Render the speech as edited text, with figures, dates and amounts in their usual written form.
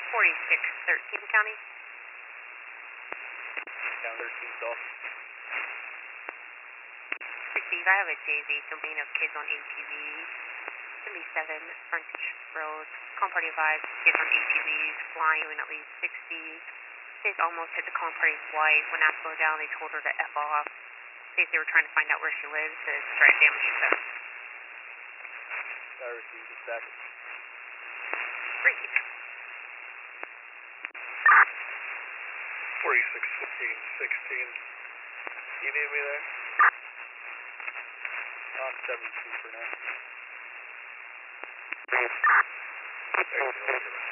4613 County. Down 13 South. Steve, I have a JV domain of kids on ATVs. 77 Frontage Road. Calm party advised kids on ATVs flying at least 60. Kids almost hit the calm party's wife. When asked to slow down, they told her to F off. They were trying to find out where she lives to try to damage stuff. I received the stack. Great. 461516. You need me there? I'm 72 for now. Excellent.